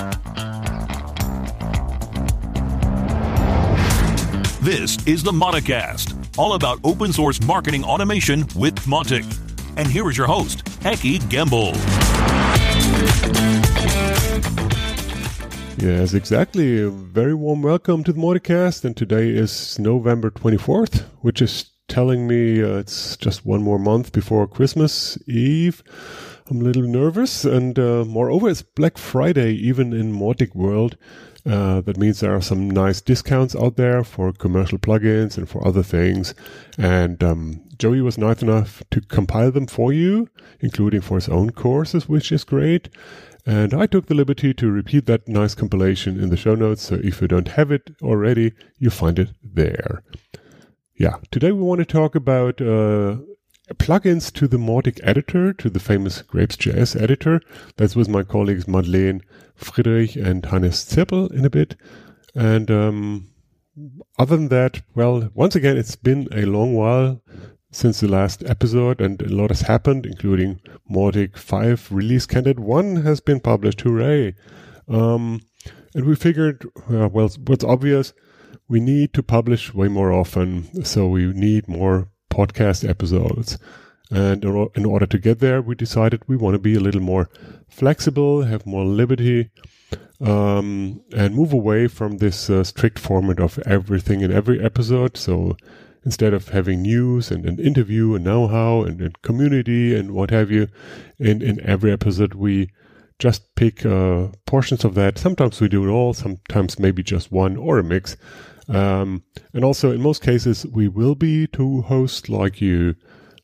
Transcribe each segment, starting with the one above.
This is the Mauticast, all about open source marketing automation with Mautic. And here is your host, Eki Gamble. Yes, exactly. A very warm welcome to the Mauticast. And today is November 24th, which is telling me it's just one more month before Christmas Eve. I'm a little nervous. And moreover, it's Black Friday, even in Mautic world. That means there are some nice discounts out there for commercial plugins and for other things. And Joey was nice enough to compile them for you, including for his own courses, which is great. And I took the liberty to repeat that nice compilation in the show notes. So if you don't have it already, you find it there. Yeah, today we want to talk about plugins to the Mautic editor, to the famous Grapes.js editor. That's with my colleagues Madeleine Friedrich and Hannes Zirpel in a bit. And other than that, well, once again, it's been a long while since the last episode, and a lot has happened, including Mautic 5 release candidate 1 has been published. Hooray! And we figured, well, what's obvious, we need to publish way more often, so we need more podcast episodes. And in order to get there, we decided we want to be a little more flexible, have more liberty, and move away from this strict format of everything in every episode. So instead of having news and an interview and know-how and community and what have you, in every episode we just pick portions of that. Sometimes we do it all, sometimes maybe just one or a mix. And also in most cases we will be two hosts like you're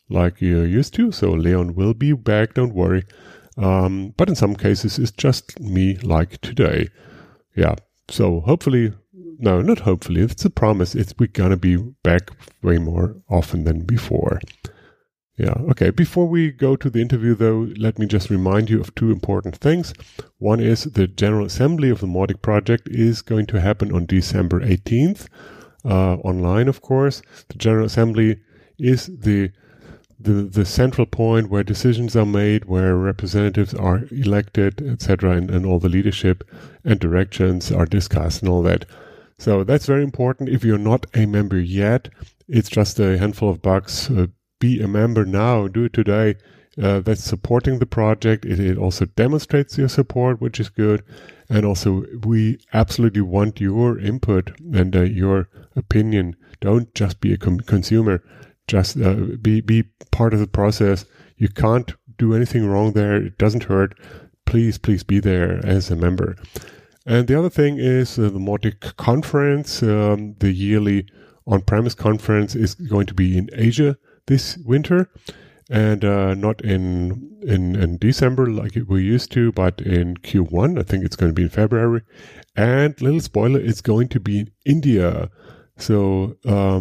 used to. So Leon will be back, don't worry. But in some cases it's just me like today. Yeah. So hopefully, no, not hopefully, it's a promise. We're gonna be back way more often than before. Yeah. Okay. Before we go to the interview though, let me just remind you of two important things. One is the General Assembly of the Mautic project is going to happen on December 18th, online, of course. The General Assembly is the central point where decisions are made, where representatives are elected, etc., and all the leadership and directions are discussed and all that. So that's very important. If you're not a member yet, it's just a handful of bucks. Be a member now. Do it today. That's supporting the project. It also demonstrates your support, which is good. And also, we absolutely want your input and your opinion. Don't just be a consumer. Just be part of the process. You can't do anything wrong there. It doesn't hurt. Please be there as a member. And the other thing is the Mautic conference. The yearly on-premise conference is going to be in Asia this winter, and not in December like we used to, but in Q1. I think it's going to be in February. And little spoiler, it's going to be in India. So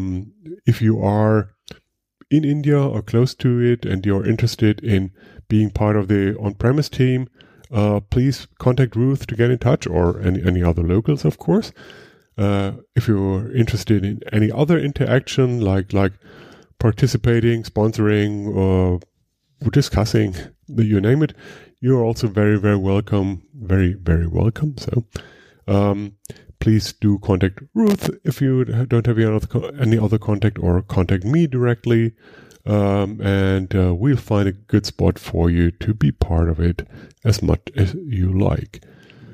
if you are in India or close to it and you're interested in being part of the on-premise team, please contact Ruth to get in touch, or any other locals, of course. If you're interested in any other interaction, like participating, sponsoring, or discussing, you name it, you're also very, very welcome. Very, very welcome. So please do contact Ruth if you don't have any other contact, or contact me directly. And we'll find a good spot for you to be part of it as much as you like.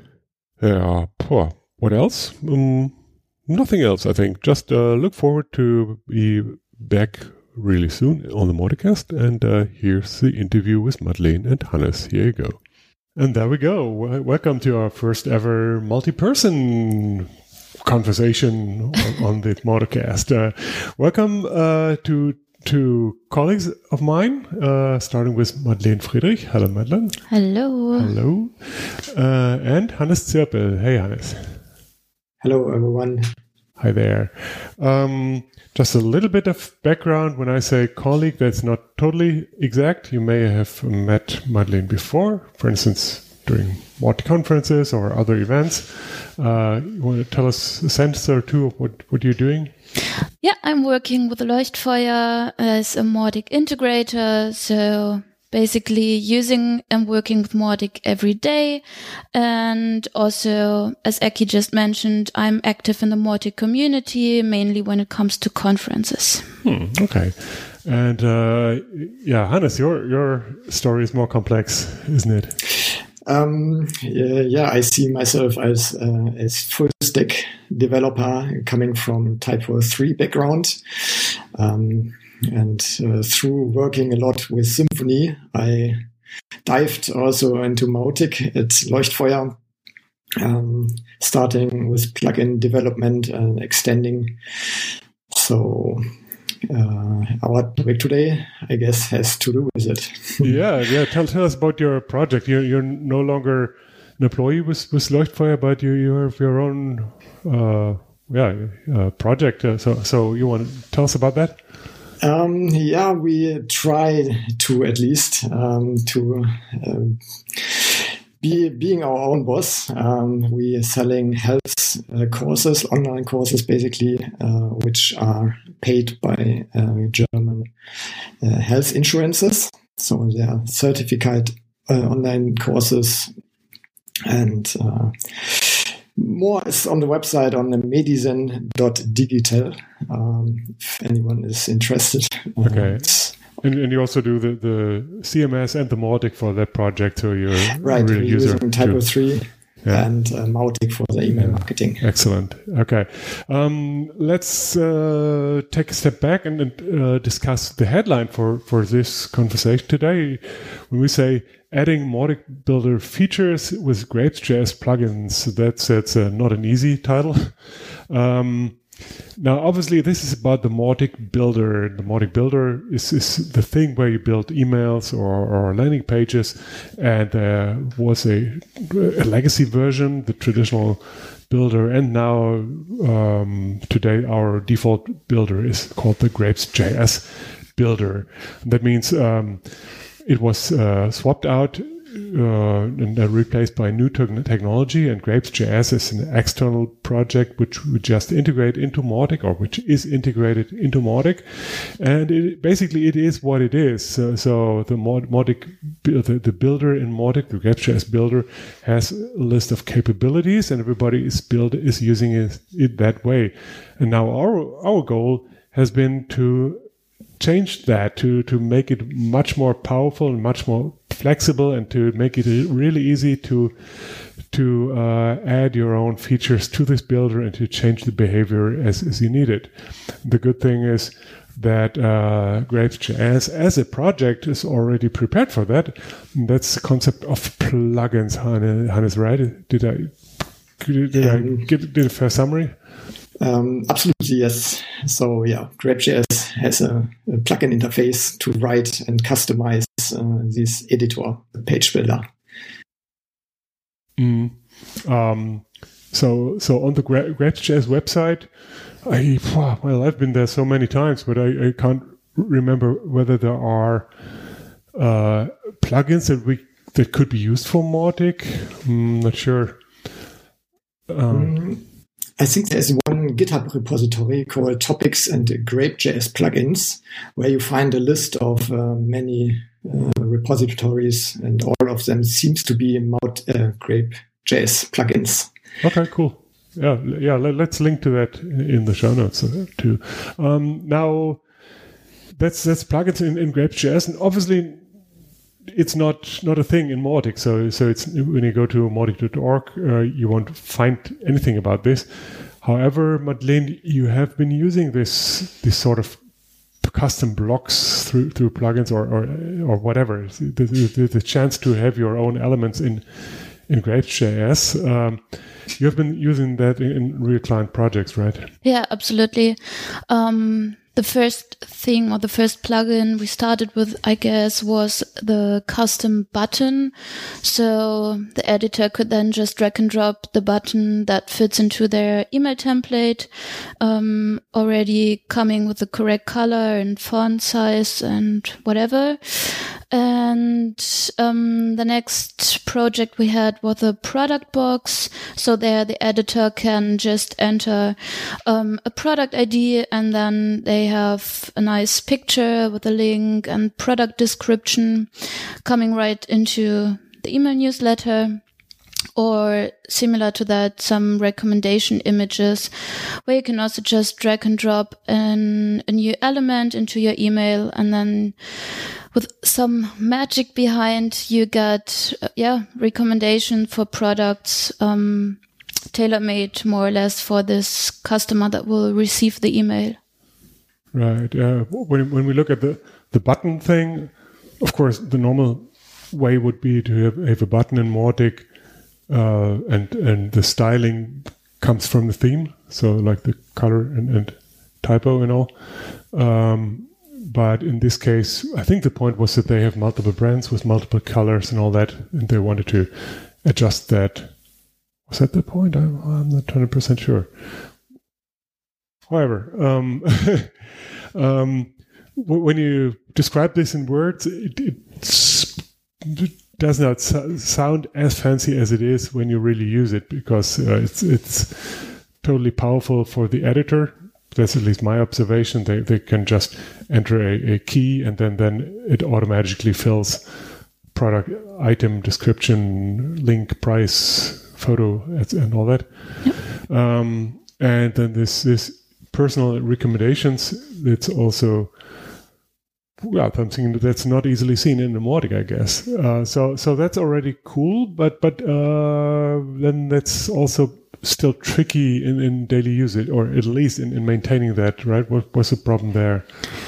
What else? Nothing else, I think. Just look forward to be back really soon on the Mauticast. And here's the interview with Madeleine and Hannes. Here you go. And there we go. Welcome to our first ever multi-person conversation on the Mauticast. Welcome to colleagues of mine, starting with Madeleine Friedrich. Hello, Madeleine. Hello. Hello. And Hannes Zirpel. Hey, Hannes. Hello, everyone. Hi there. Just a little bit of background. When I say colleague, that's not totally exact. You may have met Madeleine before, for instance, during Mautic conferences or other events. You want to tell us a sentence or two of what you're doing? Yeah, I'm working with Leuchtfeuer as a Mautic integrator. So basically using and working with Mautic every day. And also, as Eki just mentioned, I'm active in the Mautic community, mainly when it comes to conferences. Okay. And Hannes, your story is more complex, isn't it? I see myself as full stack developer coming from Typo 3 background. And through working a lot with Symfony, I dived also into Mautic at Leuchtfeuer, starting with plugin development and extending. So our topic today, I guess, has to do with it. Yeah. Tell us about your project. You're no longer an employee with Leuchtfeuer, but you have your own project. So you want to tell us about that? We try to at least being our own boss. We are selling health courses, online courses, basically, which are paid by German health insurances. So they are certified online courses, and more is on the website on the medicine.digital, if anyone is interested. Okay. And you also do the CMS and the Mautic for that project, so you're right. a real We're user using Typo 3 and Mautic for the email marketing. Excellent. Okay. Let's take a step back and discuss the headline for this conversation today. When we say adding Mautic Builder features with Grapes.js plugins, that's not an easy title. Now, obviously, this is about the Mautic Builder. The Mautic Builder is the thing where you build emails or landing pages, and there was a legacy version, the traditional builder, and now today our default builder is called the Grapes.js Builder. That means it was swapped out and replaced by new technology, and Grapes.js is an external project which we just integrate into Mautic, or which is integrated into Mautic, and it is what it is. So the Mautic, the builder in Mautic, the Grapes.js builder, has a list of capabilities, and everybody is using it that way. And now our goal has been to change that, to make it much more powerful and much more flexible, and to make it really easy to add your own features to this builder and to change the behavior as you need it. The good thing is that Grapes.js as a project is already prepared for that. And that's the concept of plugins, Hannes, right? Did I give a fair summary? Absolutely, yes. So Grapes.js has a plugin interface to write and customize this editor page builder. So on the Grapes.js website, I've been there so many times, but I can't remember whether there are plugins that could be used for Mautic. Not sure. I think there's one GitHub repository called Topics and Grape.js plugins, where you find a list of many repositories, and all of them seems to be Grape.js plugins. Okay, cool. Yeah. Let's link to that in the show notes too. Now, that's plugins in Grapes.js, and obviously it's not a thing in Mautic. So it's when you go to mautic.org, you won't find anything about this. However, Madeleine, you have been using this sort of custom blocks through plugins or whatever. The chance to have your own elements in Grapes.js. You have been using that in real client projects, right? Yeah, absolutely. The first thing, or the first plugin we started with, I guess, was the custom button. So the editor could then just drag and drop the button that fits into their email template, already coming with the correct color and font size and whatever. And the next project we had was a product box. So there the editor can just enter a product ID, and then they have a nice picture with a link and product description coming right into the email newsletter. Or similar to that, some recommendation images where you can also just drag and drop a new element into your email, and then with some magic behind, you get recommendation for products tailor-made more or less for this customer that will receive the email. Right. When we look at the button thing, of course, the normal way would be to have a button in Mautic. And the styling comes from the theme, so like the color and typo and all. But in this case, I think the point was that they have multiple brands with multiple colors and all that, and they wanted to adjust that. Was that the point? I'm not 100% sure. However, when you describe this in words, it does not sound as fancy as it is when you really use it, because it's totally powerful for the editor. That's at least my observation. They can just enter a key, and then it automatically fills product, item, description, link, price, photo, and all that. Yep. And then this personal recommendations, it's also something that's not easily seen in the Mautic, I guess. So that's already cool, but then that's also still tricky in daily usage, or at least in maintaining that, right? What's the problem there?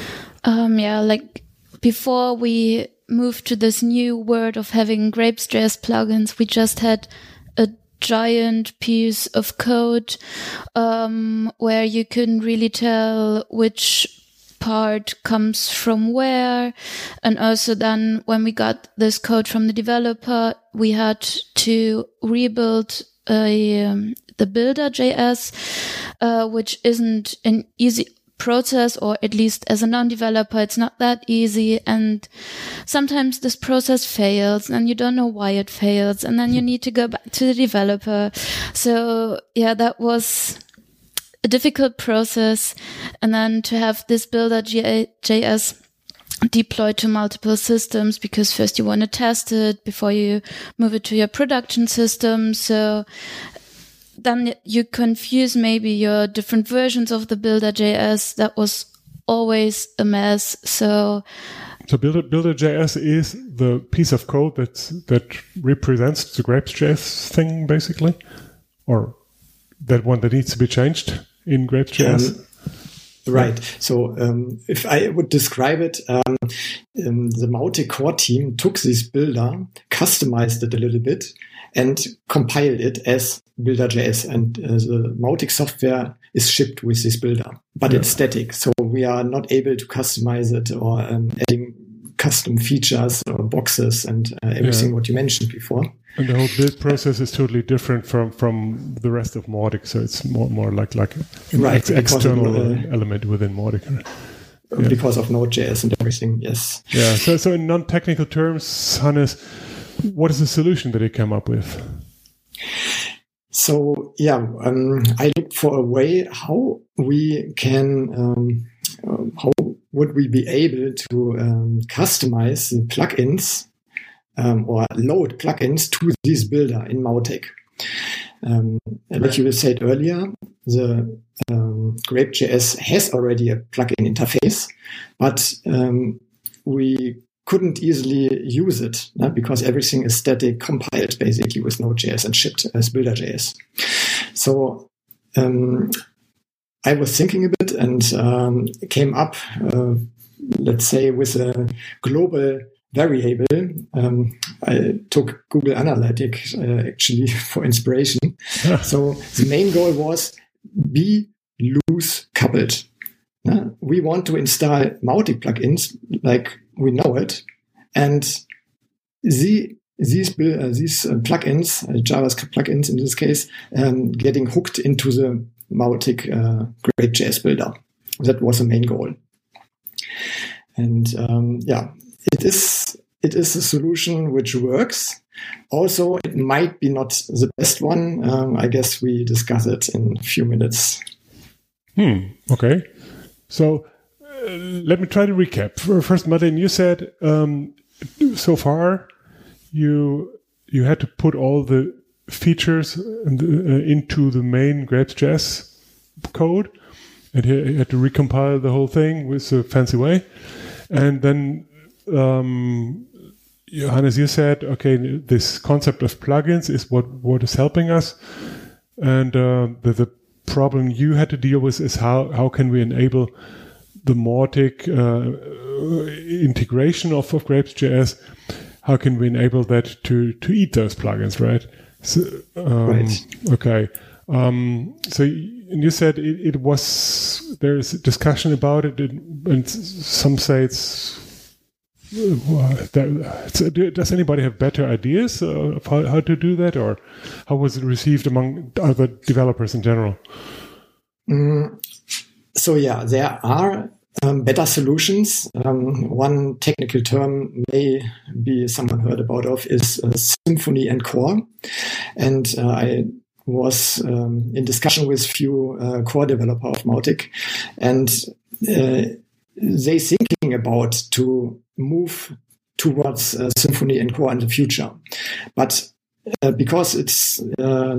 Like before we moved to this new world of having Grapes.js plugins, we just had a giant piece of code where you couldn't really tell which part comes from where. And also then when we got this code from the developer, we had to rebuild the builder.js, which isn't an easy process, or at least as a non-developer, it's not that easy. And sometimes this process fails and you don't know why it fails. And then you need to go back to the developer. So yeah, that was a difficult process. And then to have this builder.js deployed to multiple systems, because first you want to test it before you move it to your production system. So then you confuse maybe your different versions of the builder.js. That was always a mess. So builder.js is the piece of code that represents the Grapes.js thing, basically, or that one that needs to be changed in Grapes.js. Right. So if I would describe it, the Mautic core team took this builder, customized it a little bit, and compiled it as builder.js. And the Mautic software is shipped with this builder, but it's static. So we are not able to customize it or adding custom features or boxes and everything what you mentioned before. And the whole build process is totally different from the rest of Mautic. So it's more like an external element within Mautic. Because of Node.js and everything, yes. Yeah. So in non-technical terms, Hannes, what is the solution that you came up with? So I looked for a way how we can, how would we be able to customize the plugins or load plugins to this builder in Mautic. Like you said earlier, the Grape.js has already a plugin interface, but we couldn't easily use it because everything is static compiled basically with Node.js and shipped as builder.js. So I was thinking a bit and came up, let's say, with a global variable. I took Google Analytics actually for inspiration. So the main goal was be loose coupled. We want to install Mautic plugins like we know it, and these plugins, JavaScript plugins in this case, getting hooked into the Mautic Grape.js builder. That was the main goal. And it is it is a solution which works. Also, it might be not the best one. I guess we discuss it in a few minutes. Okay. So let me try to recap. First, Martin, you said so far you had to put all the features into the main Grapes.js code, and you had to recompile the whole thing with a fancy way. And then, Johannes, you said, okay, this concept of plugins is what is helping us. And the problem you had to deal with is how can we enable the Mautic integration of Grapes.js? How can we enable that to eat those plugins, right? So, Right. Okay. So you said it was, there's discussion about it, and some say does anybody have better ideas of how to do that, or how was it received among other developers in general? So yeah, there are better solutions. One technical term maybe someone heard about is Symfony and Core, and I was in discussion with few core developer of Mautic, and they thinking about to move towards Symfony and Core in the future, but because it's a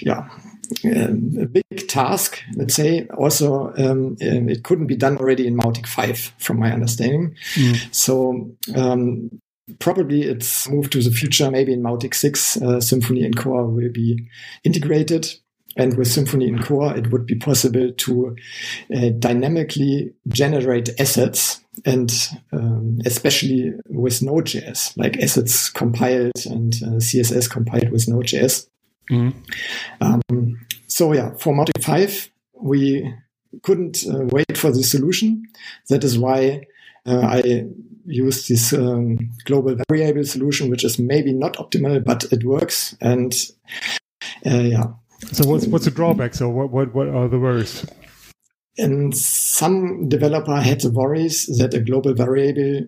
big task, let's say. Also, it couldn't be done already in Mautic 5, from my understanding. So probably it's moved to the future. Maybe in Mautic 6, Symfony and Core will be integrated. And with Symfony and Core, it would be possible to dynamically generate assets, and especially with Node.js, like assets compiled and CSS compiled with Node.js. So yeah, for Mautic 5, we couldn't wait for the solution. That is why I used this global variable solution, which is maybe not optimal, but it works. And yeah. So what's the drawback? So what are the worries? And some developer had the worries that a global variable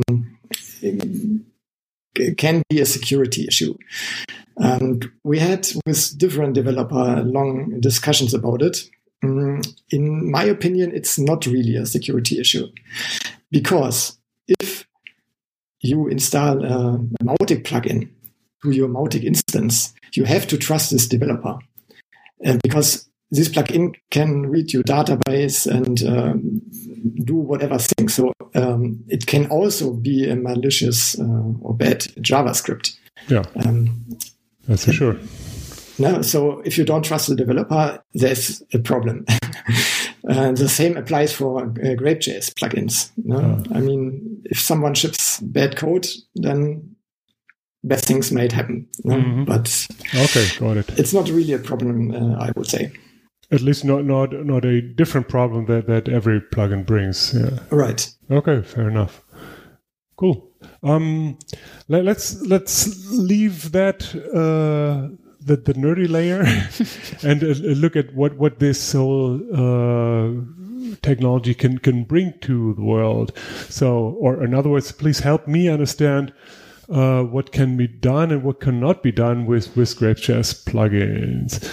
can be a security issue. And we had with different developer long discussions about it. In my opinion, it's not really a security issue, because if you install a Mautic plugin to your Mautic instance, you have to trust this developer, because this plugin can read your database and do whatever thing. So it can also be a malicious or bad JavaScript. Yeah, that's for sure. No, so if you don't trust the developer, there's a problem. The same applies for Grape.js plugins. No? I mean, if someone ships bad code, then bad things might happen. No? But okay, got it. It's not really a problem, I would say. At least not a different problem that every plugin brings. Yeah. Right. Okay, fair enough. Cool. Let's leave that the nerdy layer and look at what this whole technology can bring to the world. So, or in other words, please help me understand what can be done and what cannot be done with Grapes.js plugins.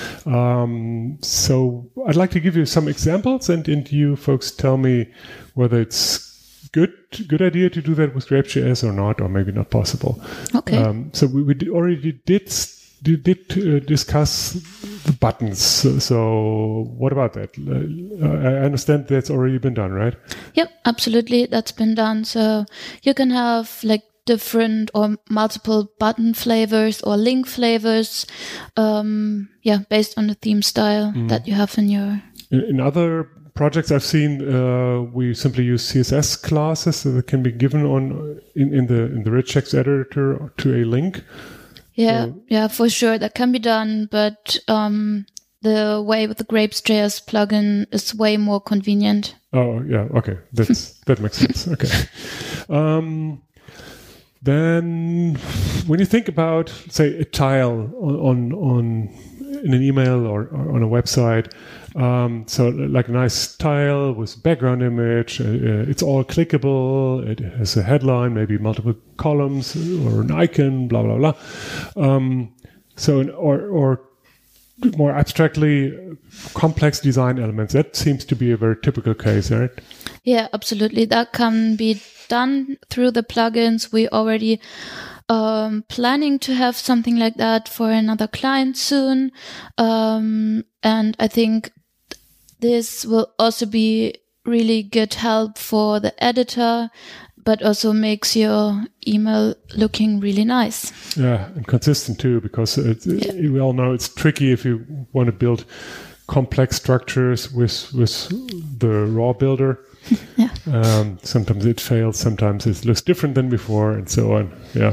So I'd like to give you some examples, and you folks tell me whether it's good idea to do that with Grapes.js or not, or maybe not possible. Okay. So we already did discuss the buttons. So what about that? I understand that's already been done, right? Yep, absolutely. That's been done. So you can have like different or multiple button flavors or link flavors, based on the theme style that you have in your... In other projects I've seen, we simply use CSS classes that can be given in the regex editor to a link. Yeah, for sure. That can be done, but the way with the Grapes.js plugin is way more convenient. Oh, yeah. Okay. That makes sense. Okay. Then when you think about, say, a tile on in an email or on a website. So like a nice style with background image. It's all clickable. It has a headline, maybe multiple columns or an icon, blah, blah, blah. Or more abstractly, complex design elements. That seems to be a very typical case, right? Yeah, absolutely. That can be done through the plugins. We already planning to have something like that for another client soon. And I think this will also be really good help for the editor, but also makes your email looking really nice. Yeah, and consistent too, because we all know it's tricky if you want to build complex structures with the raw builder. Yeah. Sometimes it fails, sometimes it looks different than before, and so on. Yeah.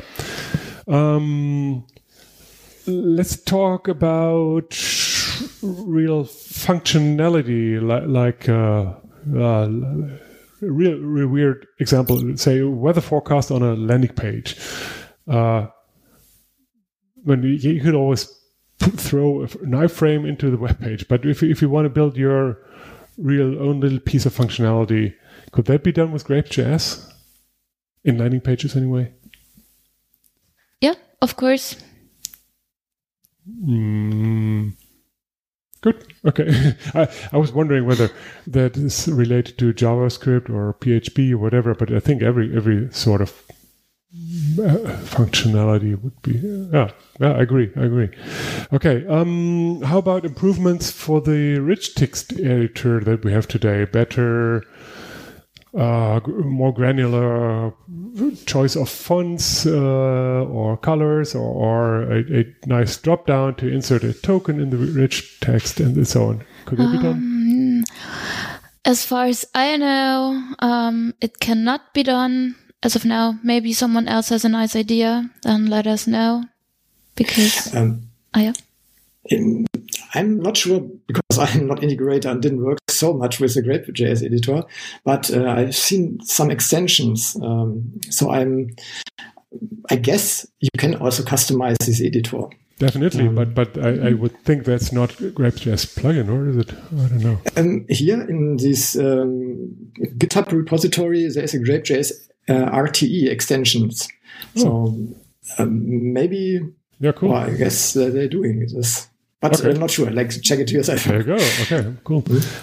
Let's talk about real functionality, like real weird example. Say weather forecast on a landing page. When you could always throw an iframe into the web page, but if you want to build your real own little piece of functionality, could that be done with Grapes.js in landing pages anyway? Yeah, of course. Good. Okay. I was wondering whether that is related to JavaScript or PHP or whatever, but I think every sort of functionality would be. Yeah, I agree. Okay. How about improvements for the rich text editor that we have today? Better, more granular choice of fonts or colors, or a nice drop down to insert a token in the rich text and so on. Could that be done? As far as I know, it cannot be done as of now. Maybe someone else has a nice idea, then let us know. Because yeah. I'm not sure, because I'm not integrator and didn't work so much with the Grapes.js editor, but I've seen some extensions. So I guess you can also customize this editor. Definitely, but I would think that's not Grapes.js plugin, or is it? I don't know. Here in this GitHub repository, there is a Grapes.js RTE extensions. So maybe, yeah, cool. Well, I guess they're doing this. But okay. I'm not sure. Like, check it yourself. There you go. Okay, cool.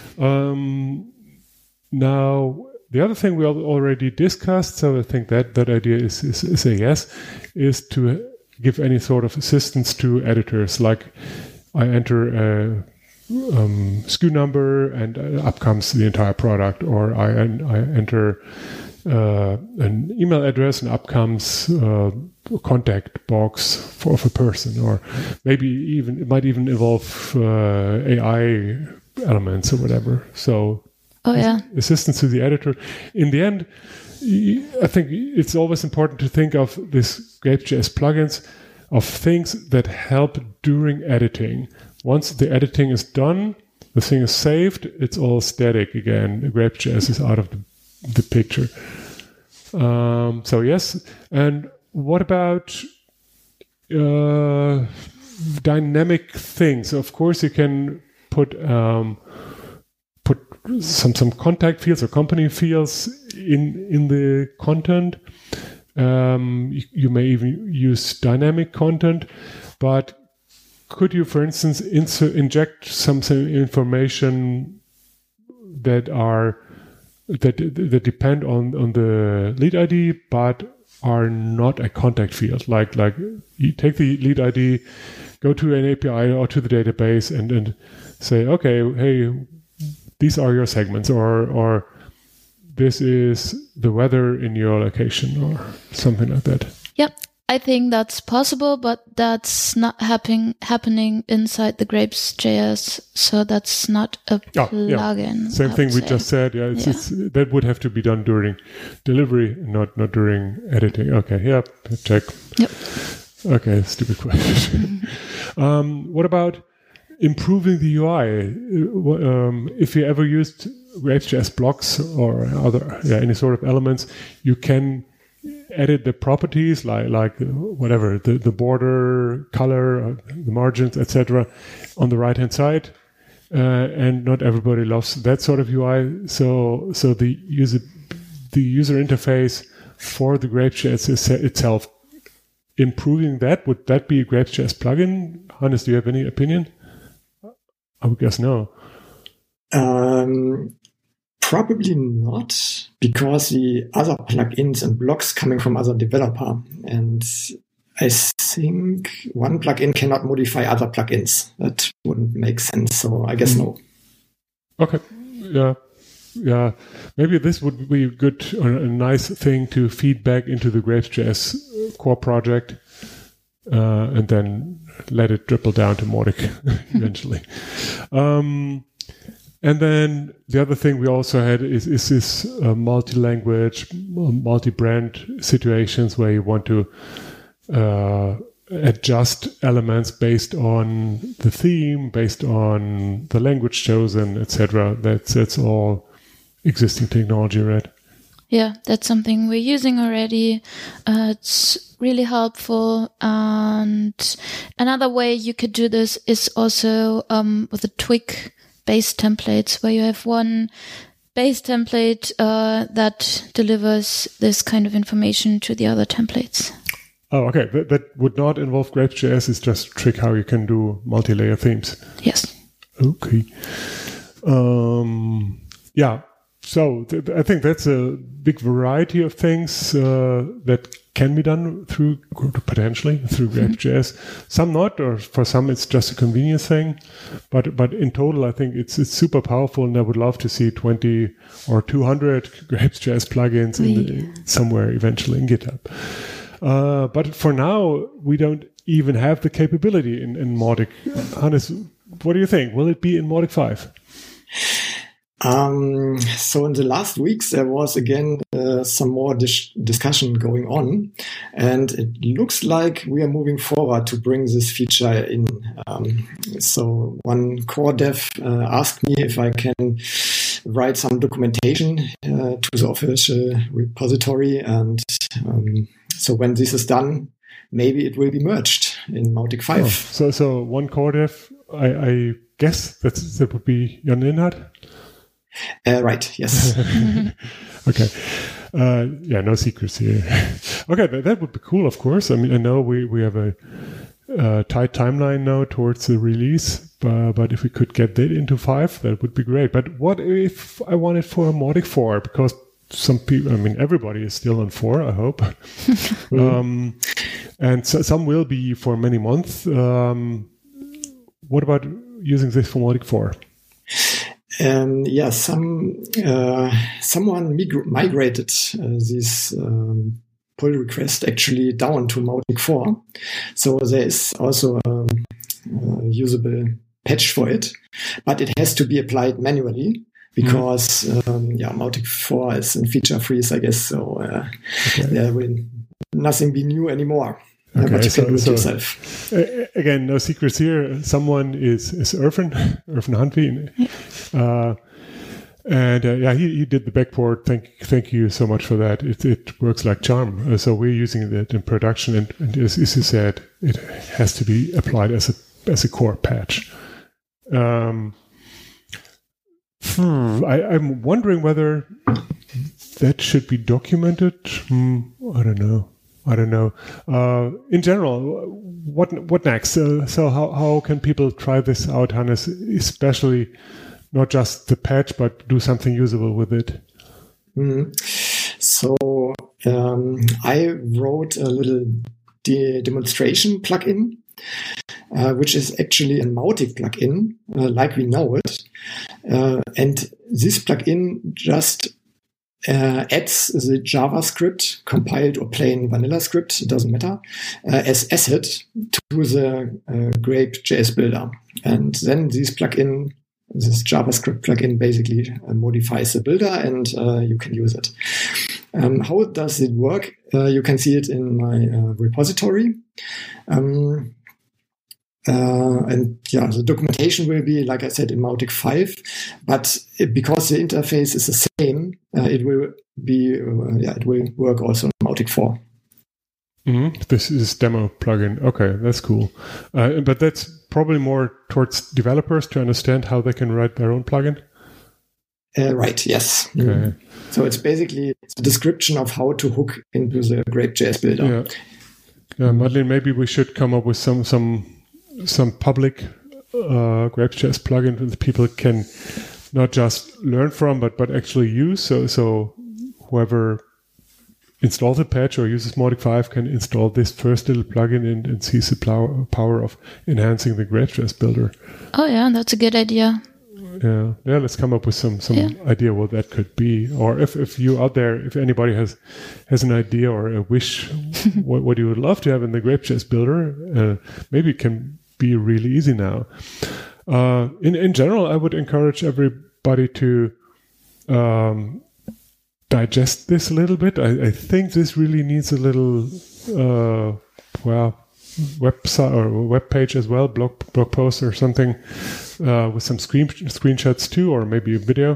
Now, the other thing we already discussed, so I think that idea is a yes, is to give any sort of assistance to editors. Like, I enter a SKU number and up comes the entire product, or I enter an email address and up comes a contact box of a person, or maybe it might even involve AI elements or whatever. So assistance to the editor. In the end, I think it's always important to think of this Grapes.js plugins of things that help during editing. Once the editing is done, the thing is saved, it's all static again. Grapes.js is out of the picture. So yes. And what about dynamic things? Of course, you can put some contact fields or company fields in the content. You may even use dynamic content, but could you, for instance, inject some information that depend on the lead ID, but are not a contact field? Like you take the lead ID, go to an API or to the database, and say, okay, hey, these are your segments, or this is the weather in your location, or something like that. Yep. I think that's possible, but that's not happening inside the Grapes.js, so that's not a plugin. Yeah. Same thing we just said. Yeah, it's, that would have to be done during delivery, not during editing. Okay, yeah, check. Yep. Okay, stupid question. What about improving the UI? If you ever used Grapes.js blocks or any sort of elements, you can edit the properties like whatever the border color, the margins, etc. on the right hand side, and not everybody loves that sort of UI. So the user interface for the Grapes.js itself, improving that, would that be a Grapes.js plugin? Hannes, do you have any opinion? I would guess no. Probably not, because the other plugins and blocks coming from other developer, and I think one plugin cannot modify other plugins. That wouldn't make sense. So I guess no. Okay. Yeah. Maybe this would be a nice thing to feed back into the Grapes.js core project, and then let it dribble down to Mautic eventually. And then the other thing we also had is this multi-language, multi-brand situations where you want to adjust elements based on the theme, based on the language chosen, etc. That's all existing technology, right? Yeah, that's something we're using already. It's really helpful. And another way you could do this is also with the Twig base templates, where you have one base template that delivers this kind of information to the other templates. Oh, okay. That would not involve Grapes.js. It's just a trick how you can do multi-layer themes. Yes. Okay. Yeah. So I think that's a big variety of things that can be done potentially through Grapes.js. Some not, or for some it's just a convenience thing. But in total, I think it's super powerful, and I would love to see 20 or 200 Grapes.js plugins somewhere eventually in GitHub. But for now, we don't even have the capability in Mautic. Hannes, what do you think? Will it be in Mautic 5? So in the last weeks, there was again some more discussion going on, and it looks like we are moving forward to bring this feature in. So one core dev asked me if I can write some documentation to the official repository, and so when this is done, maybe it will be merged in Mautic 5. Oh, so one core dev, I guess that would be Jan Linhart? Right, yes. Okay. No secrets here. Okay, that would be cool, of course. I mean, I know we have a tight timeline now towards the release, but if we could get that into 5, that would be great. But what if I want it for Mautic 4? Because some people, I mean, everybody is still on 4, I hope. And so some will be for many months. What about using this for Mautic 4? Someone migrated this pull request actually down to Mautic 4. So there is also a usable patch for it, but it has to be applied manually because Mautic 4 is in feature freeze, I guess. So there will nothing be new anymore. Okay, but you can do it yourself. Again, no secrets here. Someone is Irfan Hanfi. He did the backport. Thank you so much for that. It works like charm. So we're using it in production, and as you said, it has to be applied as a core patch. I'm wondering whether that should be documented. I don't know. In general, what next? So how can people try this out, Hannes? Especially not just the patch, but do something usable with it. So I wrote a little demonstration plugin, which is actually a Mautic plugin, like we know it, and this plugin just adds the JavaScript, compiled or plain vanilla script, it doesn't matter, as asset to the Grape.js builder. And then this JavaScript plugin basically modifies the builder, and you can use it. How does it work? You can see it in my repository. The documentation will be, like I said, in Mautic 5, but because the interface is the same, it will work also in Mautic Mautic 4. This is demo plugin. Okay, that's cool. But that's probably more towards developers to understand how they can write their own plugin. Right, yes. Okay. So it's basically a description of how to hook into the Grape.js builder. Yeah, Madeleine, maybe we should come up with some public Grape.js plugin that people can not just learn from, but actually use. So whoever installs a patch or uses Mautic 5 can install this first little plugin and sees the power of enhancing the Grape.js builder. Oh yeah, that's a good idea. Yeah. Let's come up with some idea what that could be, or if you out there, if anybody has an idea or a wish, what you would love to have in the Grape.js builder, maybe it can be really easy now. In general, I would encourage everybody to digest this a little bit. I think this really needs a little website or web page as well, blog post or something, with some screenshots too, or maybe a video.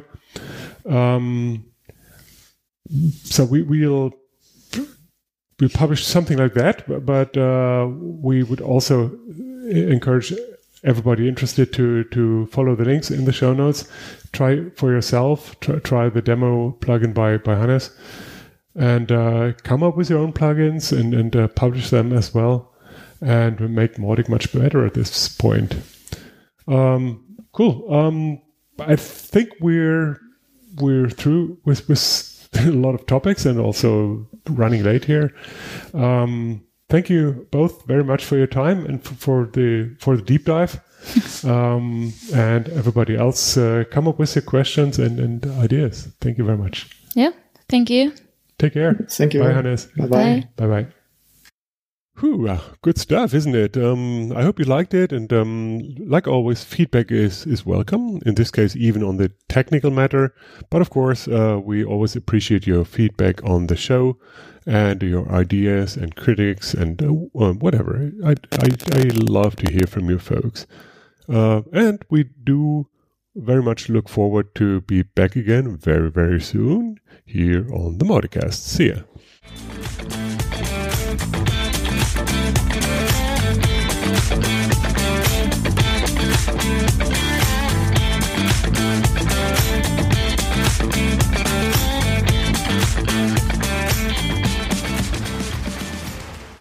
So we'll publish something like that, but we would also encourage everybody interested to follow the links in the show notes. Try for yourself. Try the demo plugin by Hannes, and come up with your own plugins and publish them as well, and make Mautic much better at this point. Cool. I think we're through with a lot of topics and also running late here. Thank you both very much for your time and for the deep dive. And everybody else, come up with your questions and ideas. Thank you very much. Yeah, thank you. Take care. Thank you. Bye, Hannes. Bye-bye. Bye-bye. Good stuff, isn't it? I hope you liked it. And like always, feedback is welcome. In this case, even on the technical matter. But of course, we always appreciate your feedback on the show and your ideas and critics and whatever. I love to hear from you folks. And we do very much look forward to be back again very, very soon here on the Mauticast. See ya.